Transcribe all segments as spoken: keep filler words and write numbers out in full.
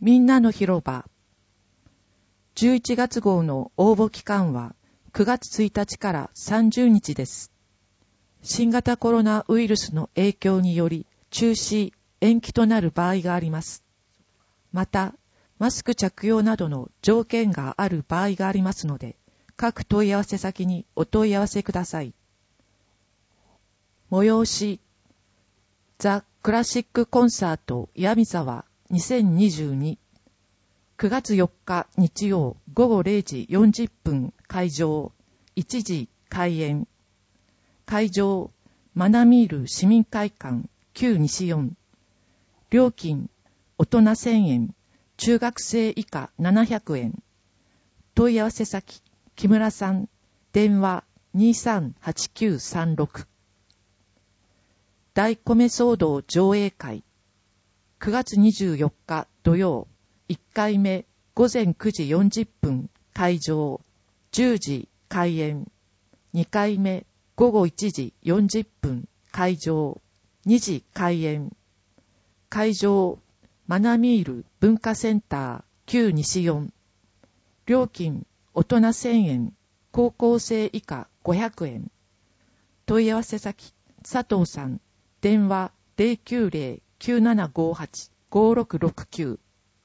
みんなの広場。じゅういちがつ号の応募期間はくがつついたちからさんじゅうにちです。新型コロナウイルスの影響により中止、延期となる場合があります。また、マスク着用などの条件がある場合がありますので、各問い合わせ先にお問い合わせください。催し、ザ・クラシックコンサート闇沢にせんにじゅうに、くがつよっか日曜ごごれいじよんじゅっぷん会場、いちじ開演。会場、マナミール市民会館旧西よん。料金、大人せんえん、中学生以下ななひゃくえん。問い合わせ先、木村さん、電話 にさんはちきゅうさんろく。大米騒動上映会。くがつにじゅうよっか土曜、いっかいめごぜんくじよんじゅっぷん会場、じゅうじ開演。にかいめごごいちじよんじゅっぷん会場、にじ開演。会場、マナミール文化センター旧西よん。料金、大人せんえん、高校生以下ごひゃくえん。問い合わせ先、佐藤さん、電話 ゼロきゅうゼロ きゅうななごはち ごろくろくきゅう。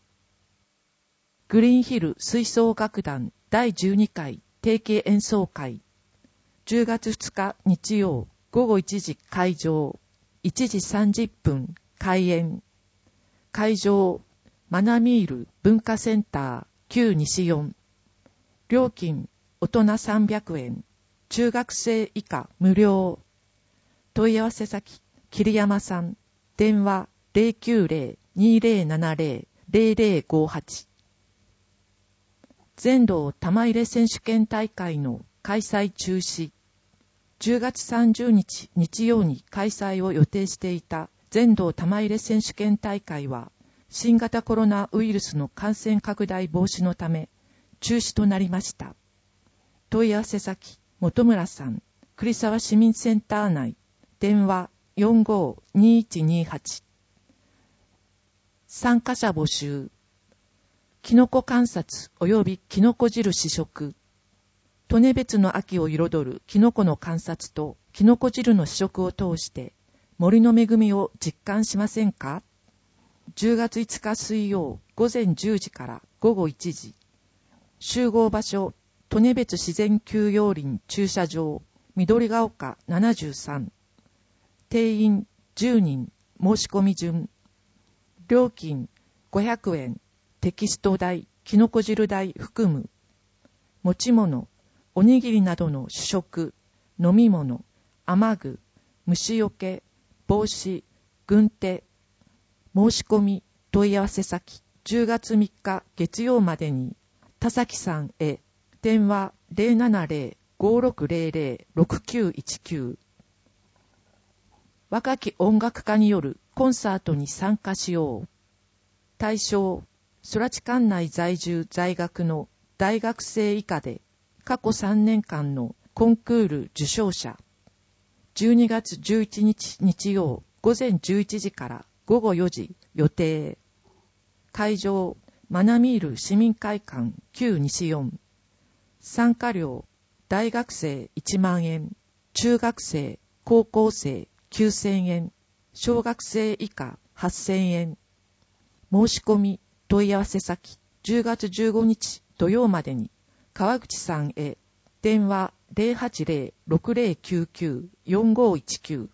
グリーンヒル吹奏楽団だいじゅうにかい定期演奏会。じゅうがつふつか日曜ごごいちじ会場、いちじさんじゅっぷん開演。会場、マナミール文化センター旧西よん。料金、大人さんびゃくえん、中学生以下無料。問い合わせ先、桐山さん、電話 ゼロきゅうゼロ にゼロななゼロ ゼロゼロごはち。全道玉入れ選手権大会の開催中止。じゅうがつさんじゅうにち日曜に開催を予定していた全道玉入れ選手権大会は、新型コロナウイルスの感染拡大防止のため中止となりました。問い合わせ先、本村さん、栗沢市民センター内、電話 よんごーにいちにはち。参加者募集。キノコ観察及びキノコ汁試食。利根別の秋を彩るキノコの観察とキノコ汁の試食を通して森の恵みを実感しませんか？じゅうがついつか水曜ごぜんじゅうじからごごいちじ。集合場所、利根別自然休養林駐車場、緑が丘ななじゅうさん。定員じゅうにん、申し込み順。料金ごひゃくえん、テキスト代、きのこ汁代含む。持ち物、おにぎりなどの主食、飲み物、雨具、虫よけ、帽子、軍手。申し込み、問い合わせ先、じゅうがつみっか月曜までに、田崎さんへ、電話 ゼロななゼロ ごろくゼロゼロ ろくきゅういちきゅう。若き音楽家によるコンサートに参加しよう。対象、空知管内在住在学の大学生以下で、過去さんねんかんのコンクール受賞者。じゅうにがつじゅういちにち日曜ごぜんじゅういちじからごごよじ予定。会場、マナミール市民会館旧西よん。参加料、大学生いちまんえん、中学生、高校生きゅうせんえん、小学生以下はっせんえん。申し込み、問い合わせ先、じゅうがつじゅうごにち土曜までに、川口さんへ、電話 ゼロはちゼロ ろくゼロきゅうきゅう よんごいちきゅう。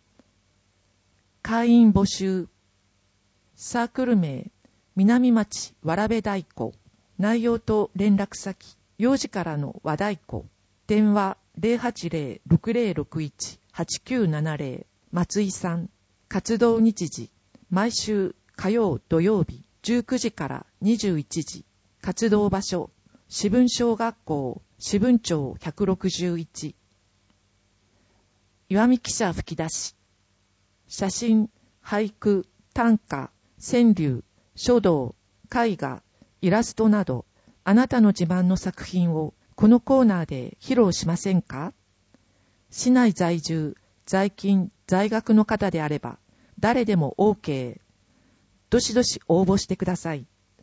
会員募集。サークル名、南町わらべ太鼓。内容と連絡先、幼児からの和太鼓。電話 ゼロはちゼロ ろくゼロろくいち はちきゅうななゼロ。松井さん。活動日時、毎週火曜土曜日じゅうくじからにじゅういちじ。活動場所、私文小学校私文町ひゃくろくじゅういち。岩見記者吹き出し。写真、俳句、短歌、川柳、書道、絵画、イラストなど、あなたの自慢の作品をこのコーナーで披露しませんか？市内在住、在勤、在学の方であれば、誰でも OK。どしどし応募してください。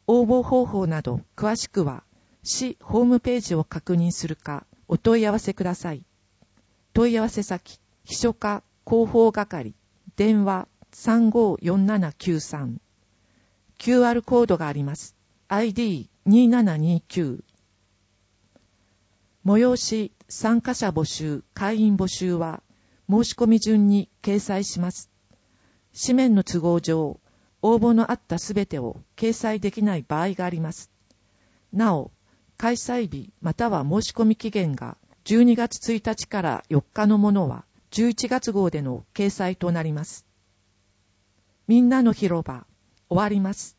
応募方法など詳しくは市ホームページを確認するかお問い合わせください。問い合わせ先、秘書課広報係、電話 さんごーよんななきゅうさん。キューアール コードがあります。アイディーにーななにーきゅう。催し参加者募集、会員募集は申し込み順に掲載します。紙面の都合上、応募のあったすべてを掲載できない場合があります。なお、開催日または申し込み期限がじゅうにがつついたちからよっかのものはじゅういちがつ号での掲載となります。みんなの広場、終わります。